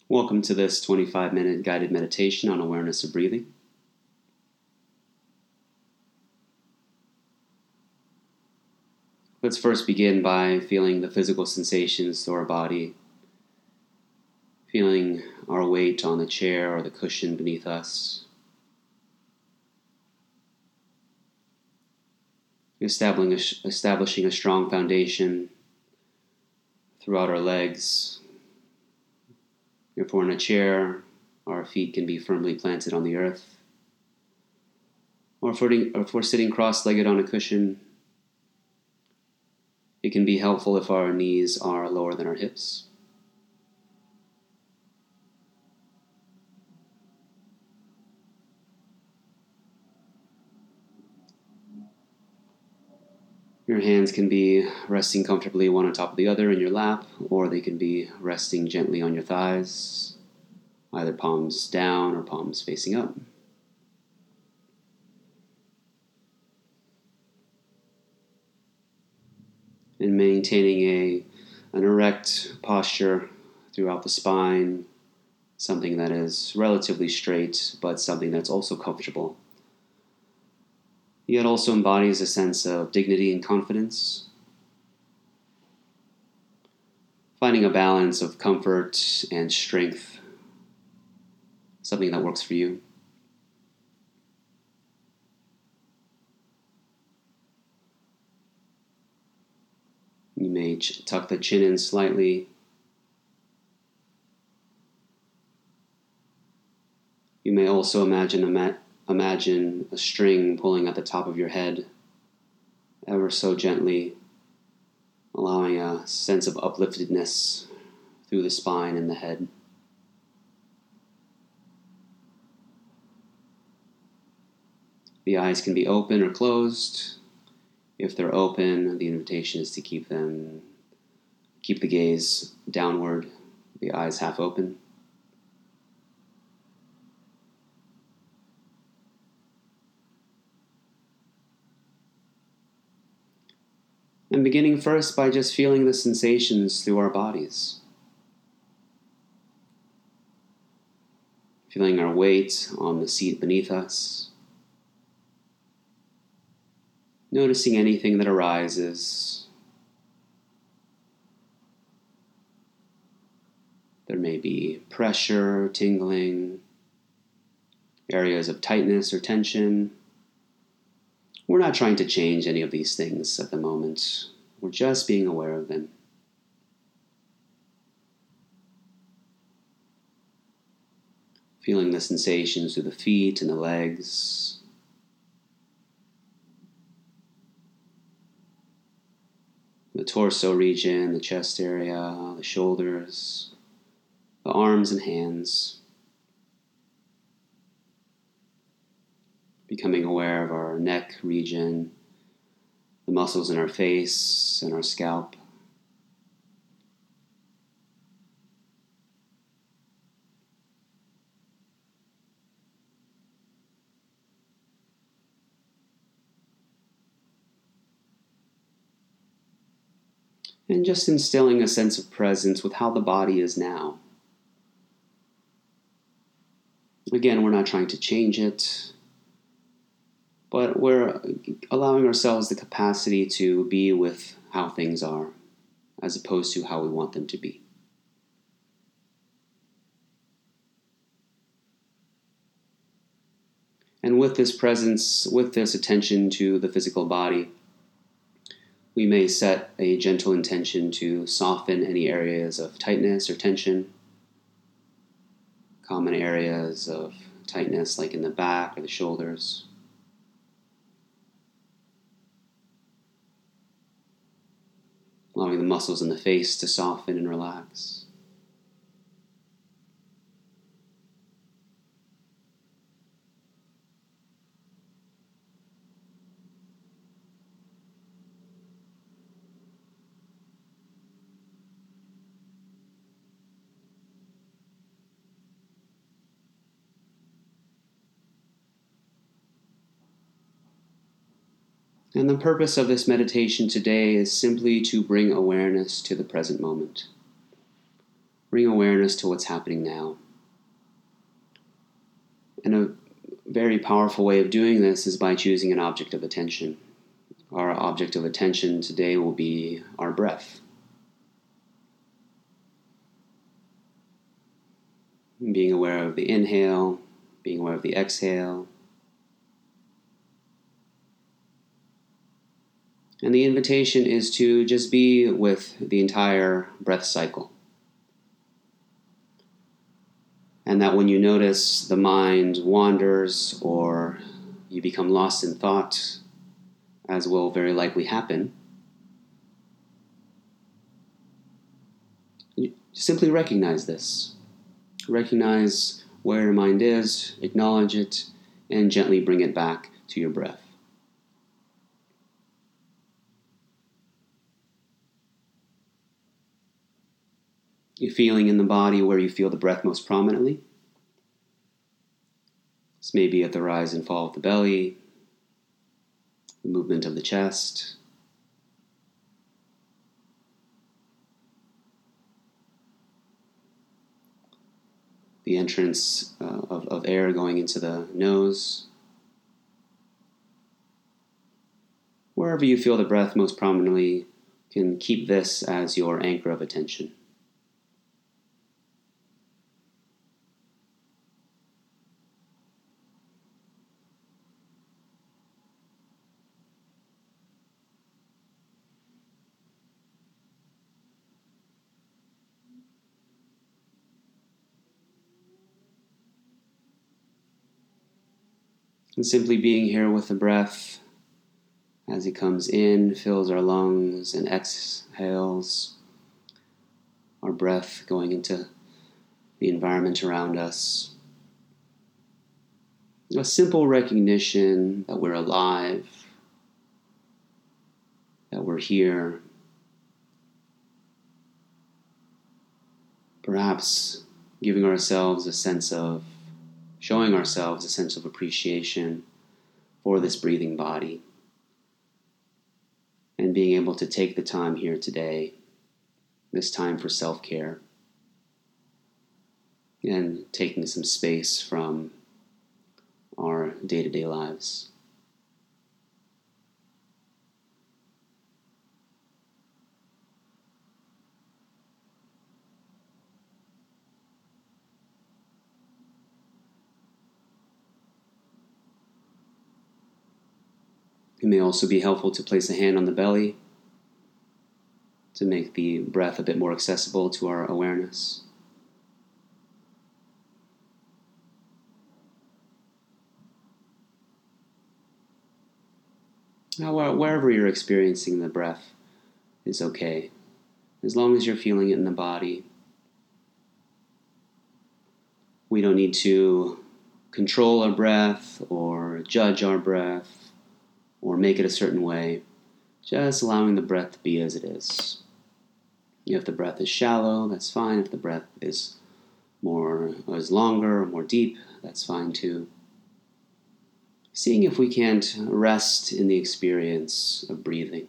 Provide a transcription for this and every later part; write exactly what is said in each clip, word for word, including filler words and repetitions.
Welcome to this twenty-five minute guided meditation on awareness of breathing. Let's first begin by feeling the physical sensations through our body, feeling our weight on the chair or the cushion beneath us, establishing a, establishing a strong foundation throughout our legs. If we're in a chair, our feet can be firmly planted on the earth. Or if we're, or if we're sitting cross-legged on a cushion, it can be helpful if our knees are lower than our hips. Your hands can be resting comfortably one on top of the other in your lap, or they can be resting gently on your thighs, either palms down or palms facing up. And maintaining a, an erect posture throughout the spine, something that is relatively straight, but something that's also comfortable. Yet also embodies a sense of dignity and confidence. Finding a balance of comfort and strength, something that works for you. You may ch- tuck the chin in slightly. You may also imagine a mat. Imagine a string pulling at the top of your head, ever so gently, allowing a sense of upliftedness through the spine and the head. The eyes can be open or closed. If they're open, the invitation is to keep them, keep the gaze downward, the eyes half open. And beginning first by just feeling the sensations through our bodies. Feeling our weight on the seat beneath us. Noticing anything that arises. There may be pressure, tingling, areas of tightness or tension. We're not trying to change any of these things at the moment. We're just being aware of them. Feeling the sensations through the feet and the legs. The torso region, the chest area, the shoulders, the arms and hands. Becoming aware of our neck region, the muscles in our face and our scalp. And just instilling a sense of presence with how the body is now. Again, we're not trying to change it, but we're allowing ourselves the capacity to be with how things are, as opposed to how we want them to be. And with this presence, with this attention to the physical body, we may set a gentle intention to soften any areas of tightness or tension, common areas of tightness like in the back or the shoulders. Allowing the muscles in the face to soften and relax. And the purpose of this meditation today is simply to bring awareness to the present moment. bring awareness to what's happening now. And a very powerful way of doing this is by choosing an object of attention. Our object of attention today will be our breath. Being aware of the inhale, being aware of the exhale. And the invitation is to just be with the entire breath cycle. And that when you notice the mind wanders or you become lost in thought, as will very likely happen, you simply recognize this. Recognize where your mind is, acknowledge it, and gently bring it back to your breath. You're feeling in the body where you feel the breath most prominently. This may be at the rise and fall of the belly, the movement of the chest, the entrance uh, of, of air going into the nose. Wherever you feel the breath most prominently, you can keep this as your anchor of attention. And simply being here with the breath as it comes in, fills our lungs, and exhales, our breath going into the environment around us. A simple recognition that we're alive, that we're here. Perhaps giving ourselves a sense of, showing ourselves a sense of appreciation for this breathing body. And being able to take the time here today, this time for self-care, and taking some space from our day-to-day lives. It may also be helpful to place a hand on the belly to make the breath a bit more accessible to our awareness. Now, wherever you're experiencing the breath is okay, as long as you're feeling it in the body. We don't need to control our breath or judge our breath or make it a certain way, just allowing the breath to be as it is. If the breath is shallow, that's fine. If the breath is more is longer or more deep, that's fine too. Seeing if we can't rest in the experience of breathing.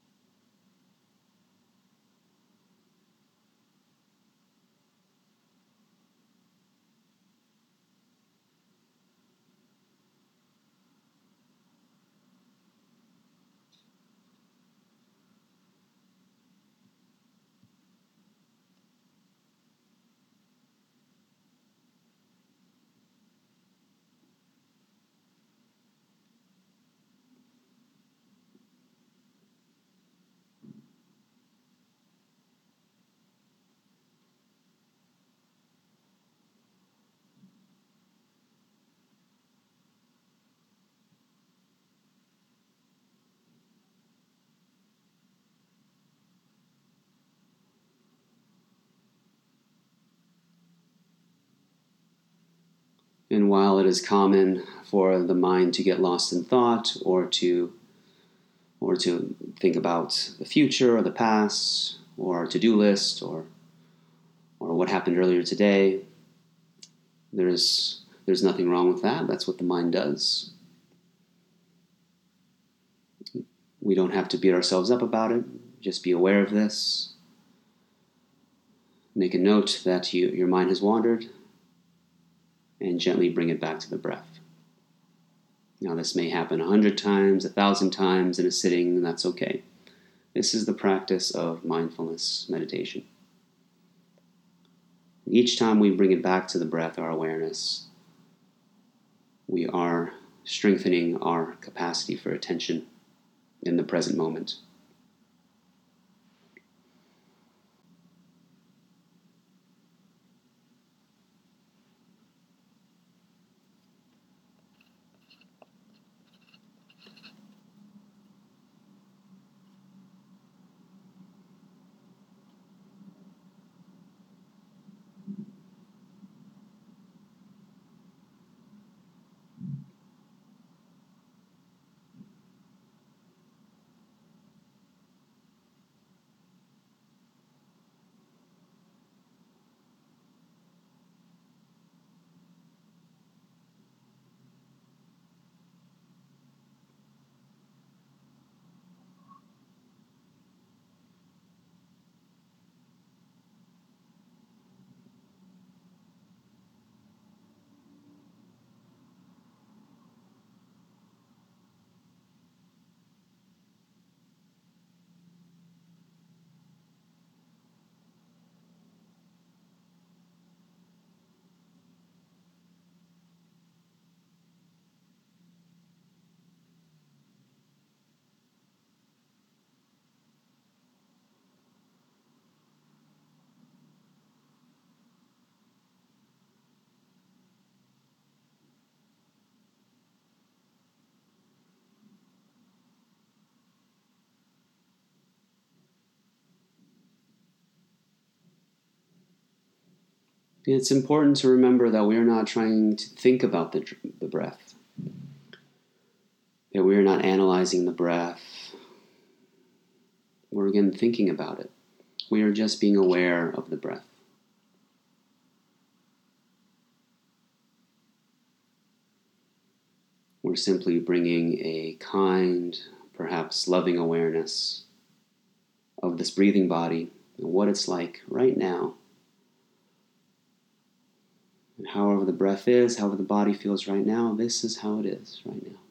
And while it is common for the mind to get lost in thought or to or to think about the future or the past or a to-do list or or what happened earlier today, there's there's nothing wrong with that. That's what the mind does. We don't have to beat ourselves up about it. Just be aware of this. Make a note that you, your mind has wandered and gently bring it back to the breath. Now, this may happen a hundred times, a thousand times in a sitting, and that's okay. This is the practice of mindfulness meditation. Each time we bring it back to the breath, our awareness, we are strengthening our capacity for attention in the present moment. It's important to remember that we are not trying to think about the, the breath, that we are not analyzing the breath. We're again thinking about it. We are just being aware of the breath. We're simply bringing a kind, perhaps loving awareness of this breathing body and what it's like right now. And however the breath is, however the body feels right now, this is how it is right now.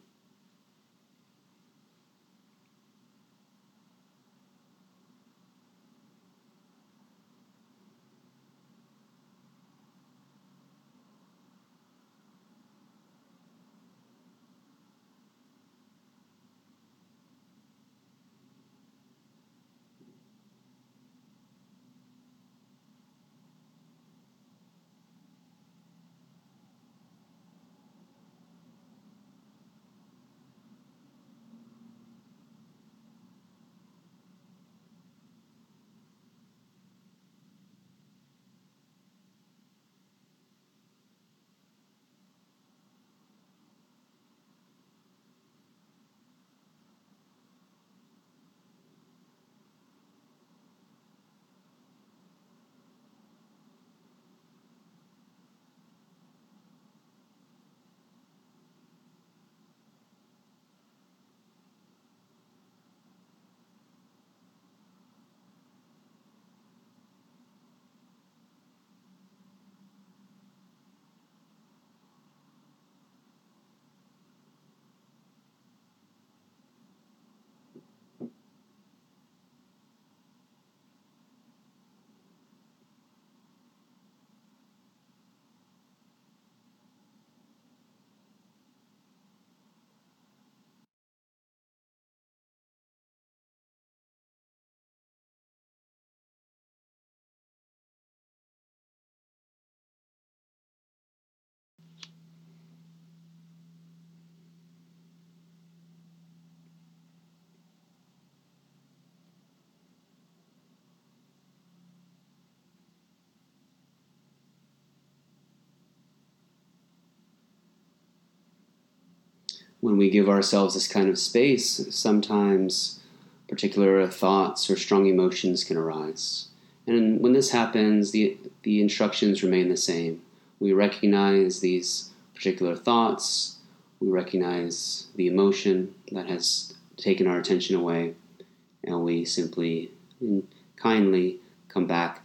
When we give ourselves this kind of space, sometimes particular thoughts or strong emotions can arise. And when this happens, the, the instructions remain the same. We recognize these particular thoughts, we recognize the emotion that has taken our attention away, and we simply and kindly come back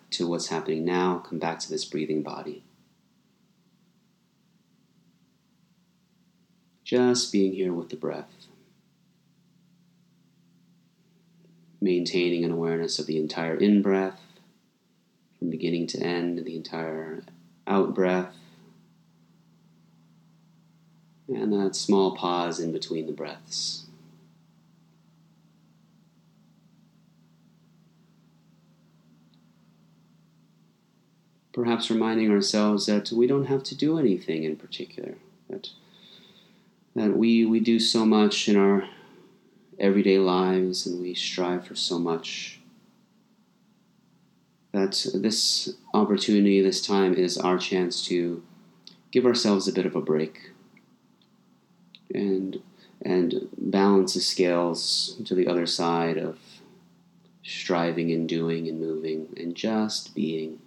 to what's happening now, come back to this breathing body. Just being here with the breath. Maintaining an awareness of the entire in-breath, from beginning to end, and the entire out-breath, and that small pause in between the breaths. Perhaps reminding ourselves that we don't have to do anything in particular, that, that we, we do so much in our everyday lives, and we strive for so much, that this opportunity, this time, is our chance to give ourselves a bit of a break and and balance the scales to the other side of striving and doing and moving and just being.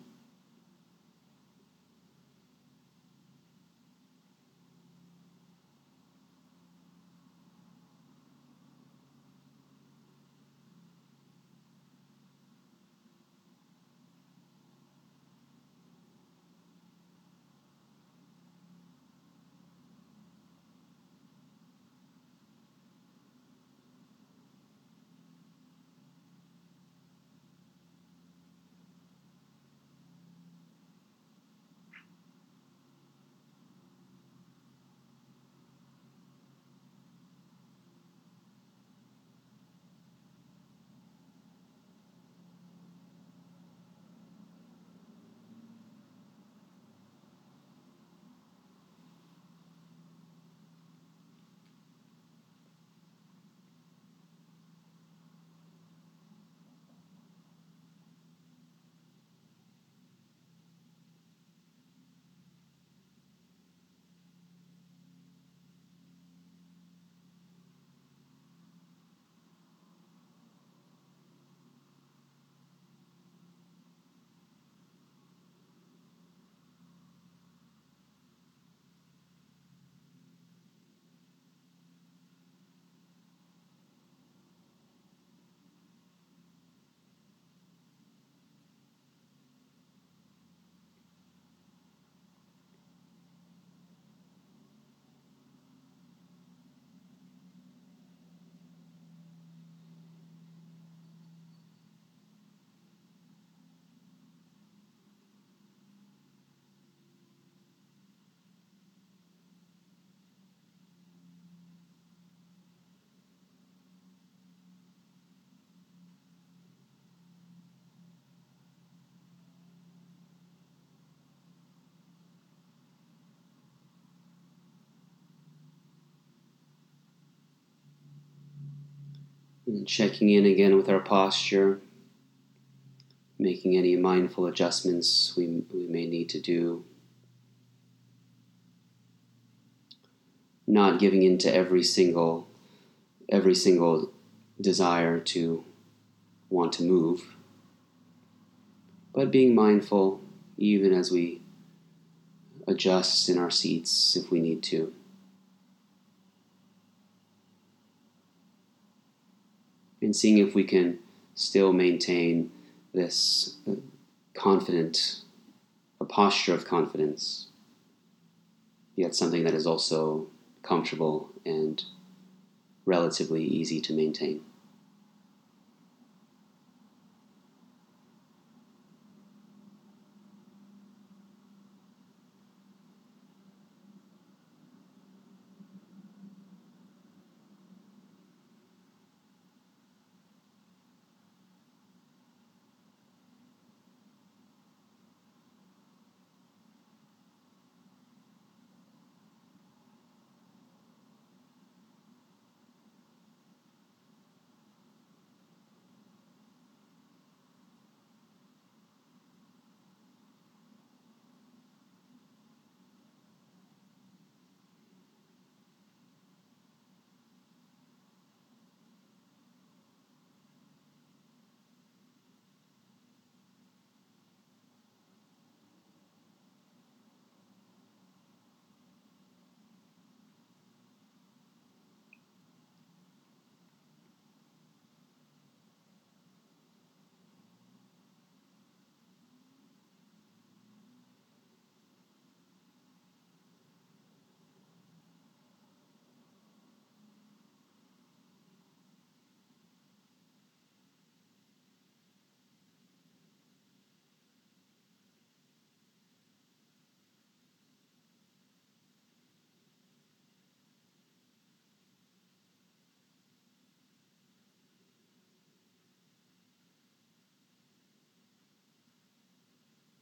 And checking in again with our posture, making any mindful adjustments we, we may need to do. Not giving in to every single every single desire to want to move, but being mindful even as we adjust in our seats if we need to. And seeing if we can still maintain this confident, a posture of confidence, yet something that is also comfortable and relatively easy to maintain.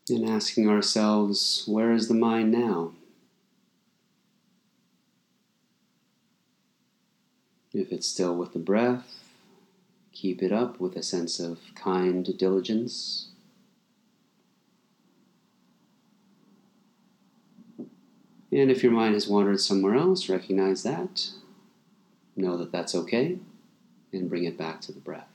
And asking ourselves, where is the mind now? If it's still with the breath, keep it up with a sense of kind diligence. And if your mind has wandered somewhere else, recognize that. Know that that's okay, and bring it back to the breath.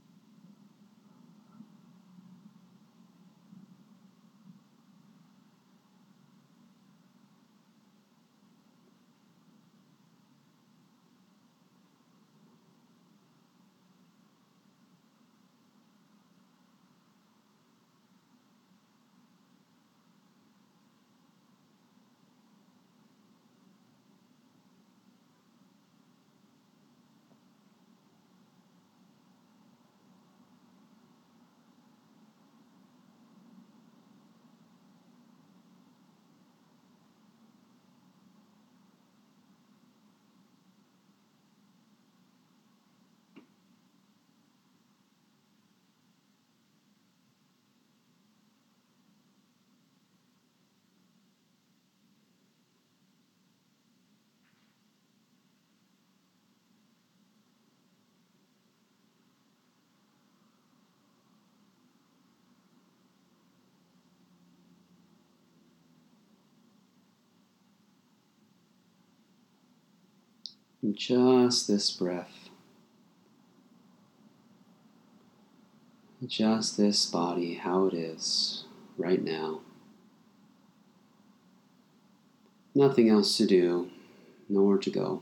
And just this breath, just this body, how it is right now. Nothing else to do, nowhere to go.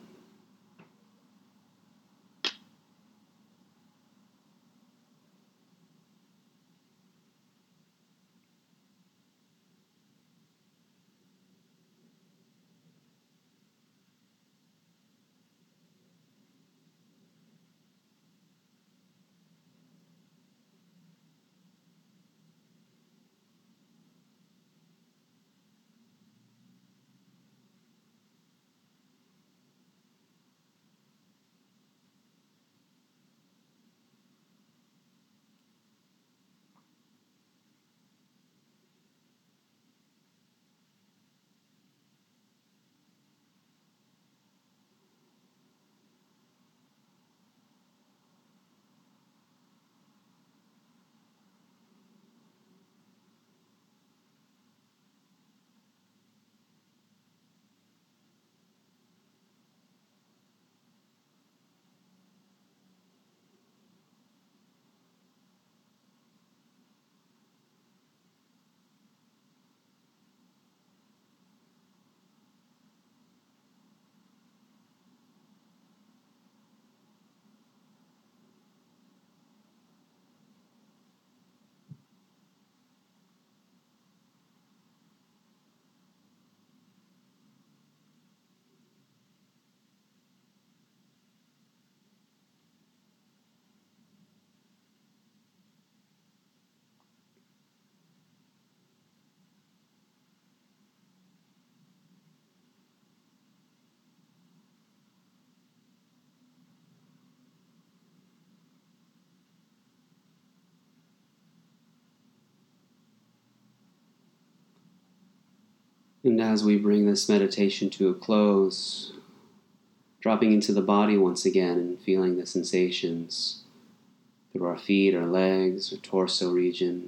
And as we bring this meditation to a close, dropping into the body once again and feeling the sensations through our feet, our legs, our torso region,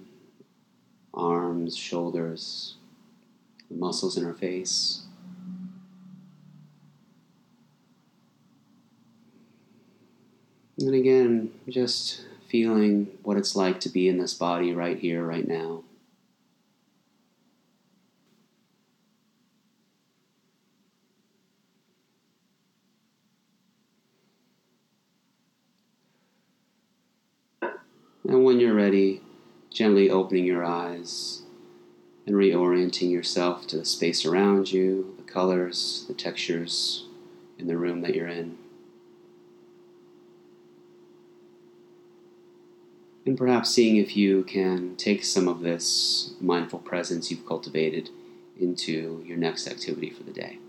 arms, shoulders, the muscles in our face. And again, just feeling what it's like to be in this body right here, right now. And when you're ready, gently opening your eyes and reorienting yourself to the space around you, the colors, the textures in the room that you're in. And perhaps seeing if you can take some of this mindful presence you've cultivated into your next activity for the day.